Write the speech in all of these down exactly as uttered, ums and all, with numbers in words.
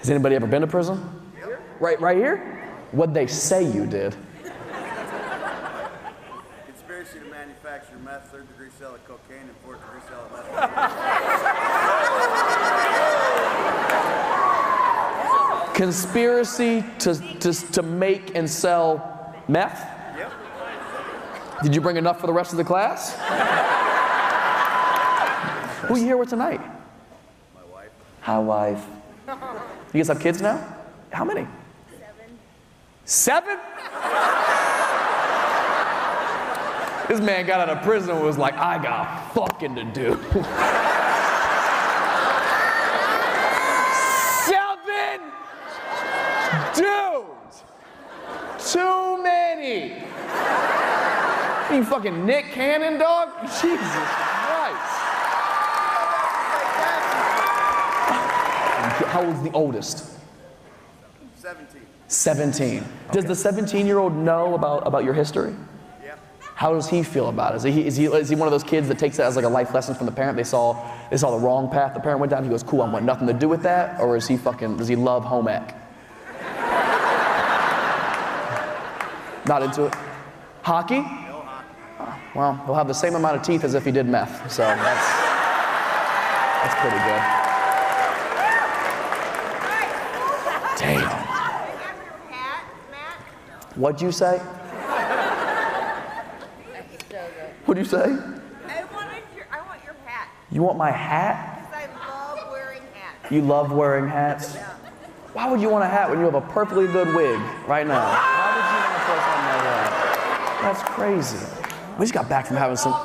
Has anybody ever been to prison? Yep. Right, right here? What'd they say you did? Conspiracy to manufacture meth, third degree sale of cocaine, and fourth degree sale of meth. Conspiracy to, to, to make and sell meth? Yep. Did you bring enough for the rest of the class? Who are you here with tonight? My wife. Hi, wife. You guys have kids now? How many? Seven. Seven? This man got out of prison and was like, I got fucking to do. Seven? Dude! Too many. You fucking Nick Cannon, dog? Jesus Christ. How old's the oldest? seventeen. seventeen. Does the seventeen-year-old know about, about your history? Yeah. How does he feel about it? Is he, is he, is he one of those kids that takes it as like a life lesson from the parent? They saw, they saw the wrong path the parent went down. He goes, cool, I want nothing to do with that? Or is he fucking, does he love home ec? Not into it? Hockey? No hockey. Oh, well, he'll have the same amount of teeth as if he did meth. So that's, that's pretty good. Damn. What'd you say? What'd you say? I wanted your, I want your hat. You want my hat? Because I love wearing hats. You love wearing hats? Yeah. Why would you want a hat when you have a perfectly good wig right now? Why would you want to put something like that? That's crazy. We just got back from having some...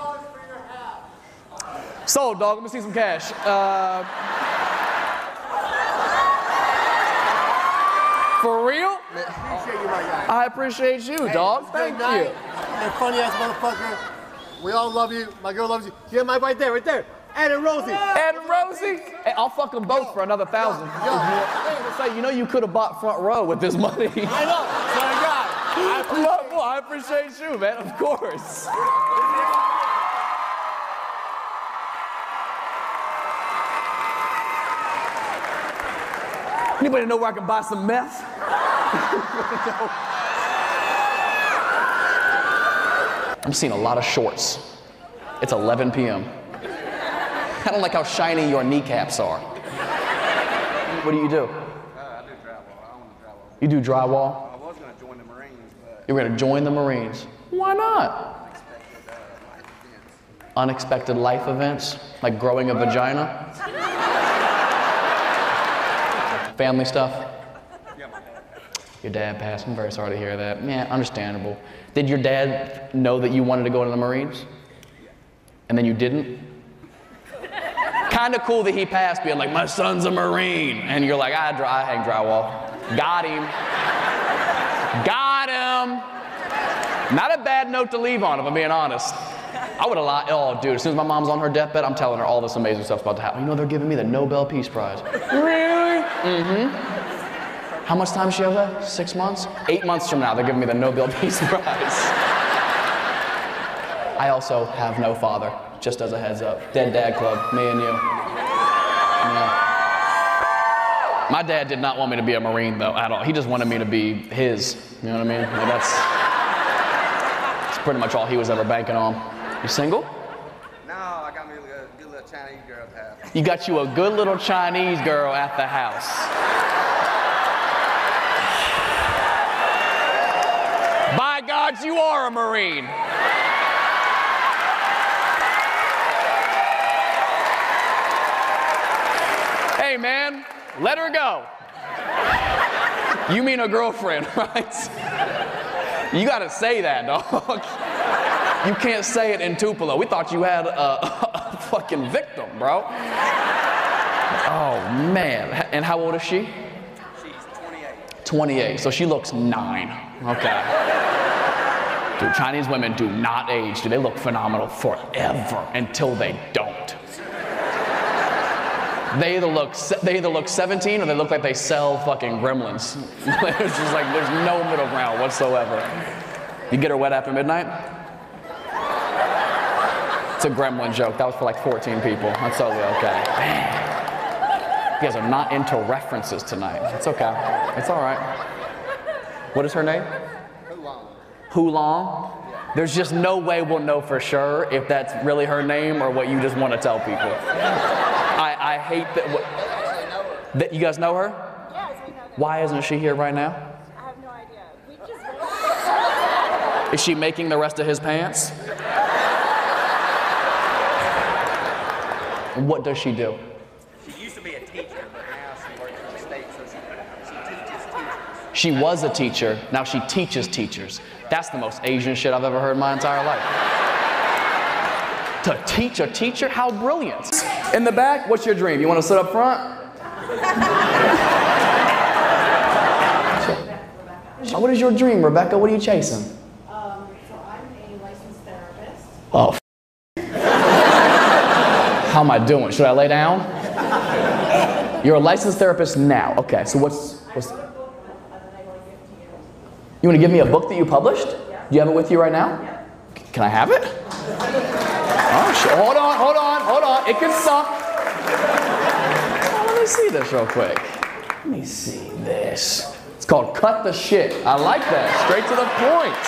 Sold, dog. Let me see some cash. Uh... For real? Man, appreciate you, my guy. I appreciate you, Hey, dog. it's a Thank good night. you. And funny ass motherfucker. We all love you. My girl loves you. Yeah, my right there, right there. Ed and Rosie. Ed and Rosie? Hey, I'll fuck them both for another thousand. Yo, yo. Say, you know you could have bought front row with this money. I know. So I got. I appreciate Well, well, I appreciate you, man. Of course. Anybody know where I can buy some meth? I'm seeing a lot of shorts. It's eleven p m I don't like how shiny your kneecaps are. What do you do? Uh, I do drywall. I own the drywall. You do drywall? I was going to join the Marines, but You're gonna join the Marines. Why not? unexpected uh, life events. Unexpected life events, like growing a vagina? Family stuff? Yeah, my dad. Your dad passed. I'm very sorry to hear that. Yeah, understandable. Did your dad know that you wanted to go into the Marines? And then you didn't? Kind of cool that he passed being like, my son's a Marine. And you're like, I, dry, I hang drywall. Got him. Got him. Not a bad note to leave on, if I'm being honest. I would have lied. Oh, dude, as soon as my mom's on her deathbed, I'm telling her all this amazing stuff's about to happen. You know, they're giving me the Nobel Peace Prize. Really? Mm-hmm. How much time she have left? Six months? Eight months from now, they're giving me the Nobel Peace Prize. I also have no father, just as a heads up. Dead Dad Club, me and you. Yeah. My dad did not want me to be a Marine, though, at all. He just wanted me to be his. You know what I mean? Like, that's, that's pretty much all he was ever banking on. You single? No, I got me a good little Chinese girl at the house. You got you a good little Chinese girl at the house. By God, you are a Marine. Hey, man, let her go. You mean a girlfriend, right? You gotta say that, dog. You can't say it in Tupelo. We thought you had a, a fucking victim, bro. Oh, man. And how old is she? She's twenty-eight. twenty-eight, so she looks nine. Okay. Dude, Chinese women do not age. Dude, they look phenomenal forever until they don't. They either look they either look seventeen or they look like they sell fucking gremlins. It's just like there's no middle ground whatsoever. You get her wet after midnight? It's a gremlin joke. That was for like fourteen people. That's totally okay. You guys are not into references tonight. It's okay. It's all right. What is her name? Hulong. Hulong? There's just no way we'll know for sure if that's really her name or what you just want to tell people. I, I hate that. What, that. You guys know her? Yes, we know that. Why isn't she here right now? I have no idea. We just. Is she making the rest of his pants? What does she do? She used to be a teacher, but now she works for the state, so she, she teaches teachers. She was a teacher, now she teaches teachers. That's the most Asian shit I've ever heard in my entire life. To teach a teacher? How brilliant. In the back, what's your dream? You want to sit up front? So what is your dream, Rebecca? What are you chasing? Um, so I'm a licensed therapist. Oh, f- How am I doing? Should I lay down? You're a licensed therapist now. Okay, so what's... what's You want to give me a book that you published? Do you have it with you right now? Can I have it? Oh, sure. Hold on, hold on, hold on. It can suck. Oh, let me see this real quick. Let me see this. It's called Cut the Shit. I like that. Straight to the point.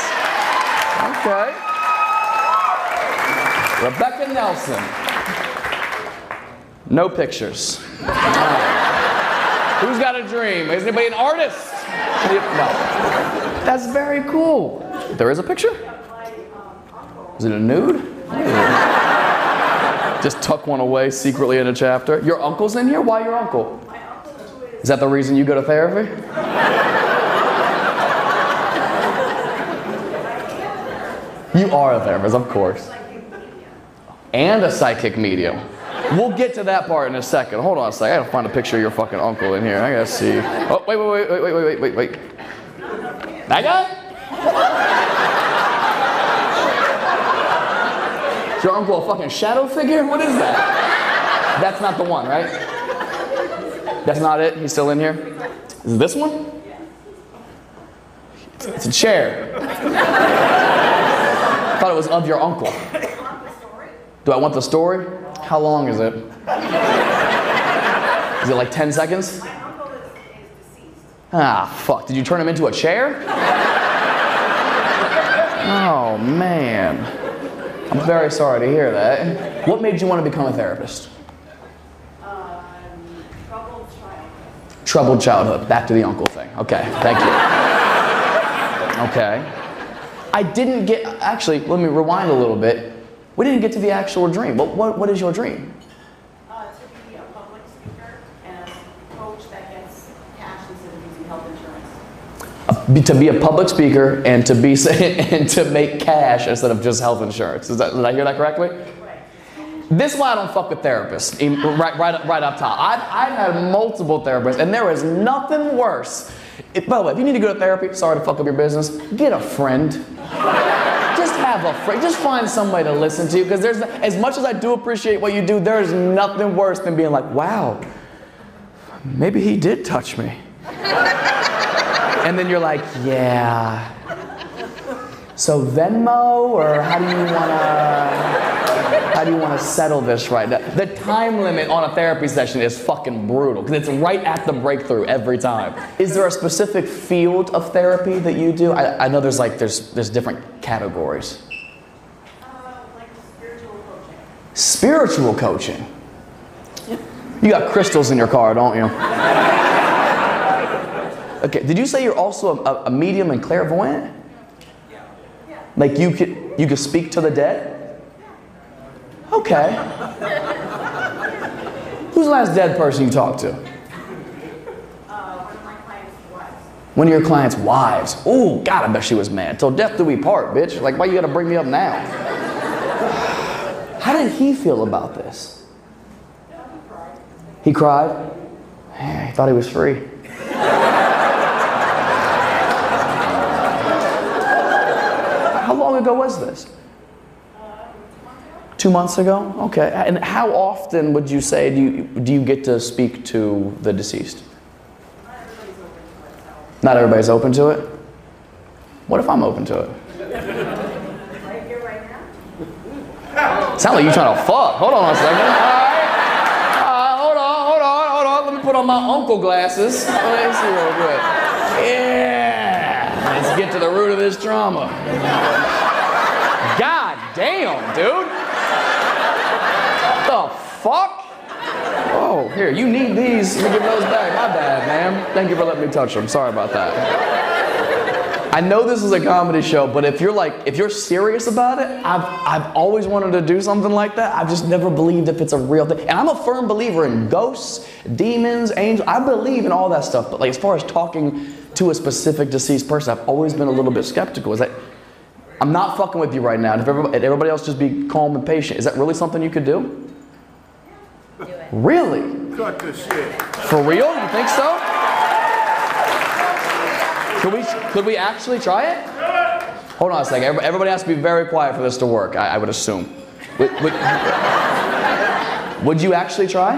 Okay. Rebecca Nelson. No pictures. Who's got a dream? Is anybody an artist? No. That's very cool. There is a picture? Is it a nude? Ooh. Just tuck one away secretly in a chapter. Your uncle's in here? Why your uncle? Is that the reason you go to therapy? You are a therapist, of course. And a psychic medium. We'll get to that part in a second. Hold on a second. I gotta find a picture of your fucking uncle in here. I gotta see. Oh, wait, wait, wait, wait, wait, wait, wait, wait. That guy? Is your uncle a fucking shadow figure? What is that? That's not the one, right? That's not it? He's still in here? Is it this one? It's, it's a chair. I thought it was of your uncle. Do I want the story? How long is it? Is it like ten seconds? Ah, fuck. Did you turn him into a chair? Oh, man. I'm very sorry to hear that. What made you want to become a therapist? Um, troubled childhood. Troubled childhood. Back to the uncle thing. Okay, thank you. Okay. I didn't get, actually, let me rewind a little bit. We didn't get to the actual dream. What, what, what is your dream? Uh, to be a public speaker and a coach that gets cash instead of using health insurance. Uh, be, to be a public speaker and to be and to make cash instead of just health insurance. Is that, did I hear that correctly? Right. This is why I don't fuck with therapists. In, right, right, right up top. I've, I've had multiple therapists, and there is nothing worse. It, by the way, if you need to go to therapy, sorry to fuck up your business, get a friend. Just have a friend. Just find somebody to listen to. Because there's, as much as I do appreciate what you do, there's nothing worse than being like, wow, maybe he did touch me. And then you're like, yeah. So Venmo, or how do you wanna, how do you wanna settle this right now? The time limit on a therapy session is fucking brutal, because it's right at the breakthrough every time. Is there a specific field of therapy that you do? I, I know there's like, there's, there's different categories. Uh, like spiritual coaching. Spiritual coaching? You got crystals in your car, don't you? Okay, did you say you're also a, a medium and clairvoyant? Like you could, you could speak to the dead? Okay. Who's the last dead person you talked to? Uh, one of my clients' wives. One of your clients' wives. Ooh, God, I bet she was mad. Till death do we part, bitch. Like, why you gotta bring me up now? How did he feel about this? He cried? Yeah, he thought he was free. How long ago was this? Two months ago? Okay. And how often would you say do you, do you get to speak to the deceased? Not everybody's open to it? What if I'm open to it? Right here, right now. Sound like you trying to fuck. Hold on a second. All right. Uh, hold on, hold on, hold on. Let me put on my uncle glasses. Let me see real quick. Yeah. Let's get to the root of this trauma. God damn, dude. The fuck? Oh, here, you need these. Let me give those back. My bad, ma'am. Thank you for letting me touch them. Sorry about that. I know this is a comedy show, but if you're like, if you're serious about it, I've, I've always wanted to do something like that. I've just never believed if it's a real thing. And I'm a firm believer in ghosts, demons, angels. I believe in all that stuff. But like, as far as talking to a specific deceased person, I've always been a little bit skeptical. Is that, I'm not fucking with you right now. If everybody, everybody else just be calm and patient. Is that really something you could do? Do it. Really? Cut the shit. For real? You think so? Could we, could we actually try it? Hold on a second. Everybody has to be very quiet for this to work, I, I would assume. Would, would, would you actually try?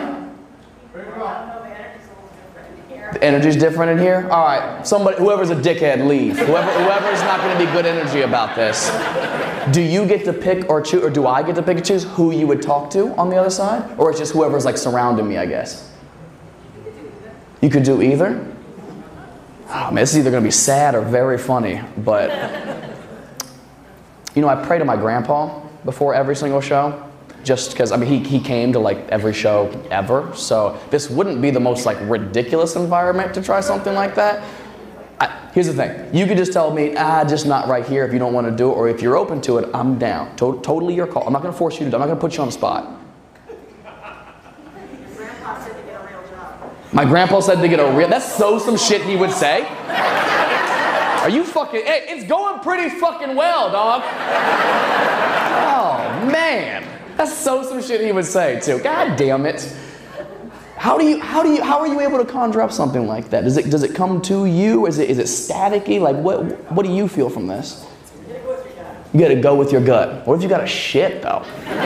The energy's different in here? All right, somebody, whoever's a dickhead, leave. Whoever, whoever's not going to be good energy about this. Do you get to pick or choose, or do I get to pick and choose who you would talk to on the other side? Or it's just whoever's like surrounding me, I guess? You could do either? Oh, man, this is either going to be sad or very funny, but, you know, I pray to my grandpa before every single show, just because, I mean, he, he came to, like, every show ever, so this wouldn't be the most, like, ridiculous environment to try something like that. I, here's the thing. You could just tell me, ah, just not right here if you don't want to do it, or if you're open to it, I'm down. To- totally your call. I'm not going to force you to do it. I'm not going to put you on the spot. My grandpa said to get a real, that's so some shit he would say. Are you fucking, hey, it's going pretty fucking well, dog. Oh, man. That's so some shit he would say, too. God damn it. How do you, how do you, how are you able to conjure up something like that? Does it, does it come to you? Is it, is it staticky? Like, what, what do you feel from this? You gotta go with your gut. What if you got a shit, though?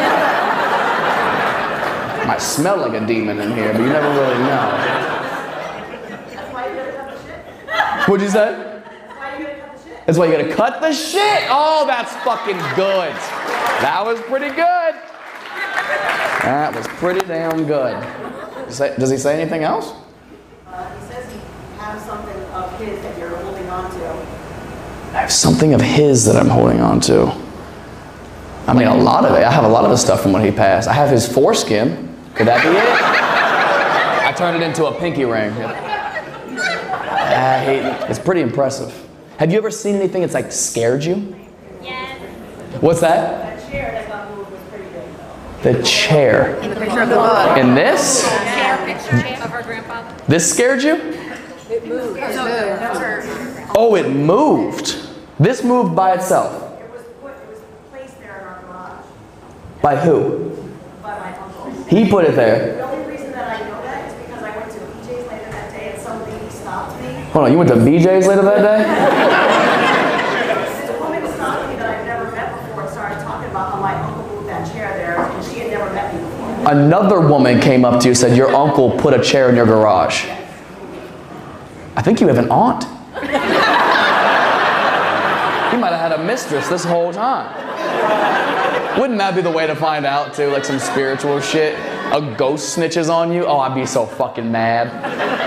Might smell like a demon in here, but you never really know. That's why you gotta cut the shit. What'd you say? That's why you gotta cut the shit. That's why you gotta cut the shit. Oh, that's fucking good. That was pretty good. That was pretty damn good. Does he say anything else? Uh, he says he has something of his that you're holding on to. I have something of his that I'm holding on to. I mean, a lot of it. I have a lot of the stuff from when he passed. I have his foreskin. Could that be it? I turned it into a pinky ring. I hate it. It's pretty impressive. Have you ever seen anything that's like scared you? Yes. What's that? That chair that got moved was pretty big, though. The chair. In the picture of the book. In this? Chair picture of our grandfather. This scared you? It moved. It moved. Oh, it moved. This moved by itself. It was put, it was placed there in our garage By who? by my uncle. He put it there. The only reason that I know that is because I went to B J's later that day and somebody stopped me. Hold on, you went to B J's later that day? The woman stopped me that I've never met before and started talking about how my uncle moved that chair there and she had never met me before. Another woman came up to you and said, your uncle put a chair in your garage. I think you have an aunt. You might have had a mistress this whole time. Wouldn't that be the way to find out, too? Like some spiritual shit? A ghost snitches on you? Oh, I'd be so fucking mad.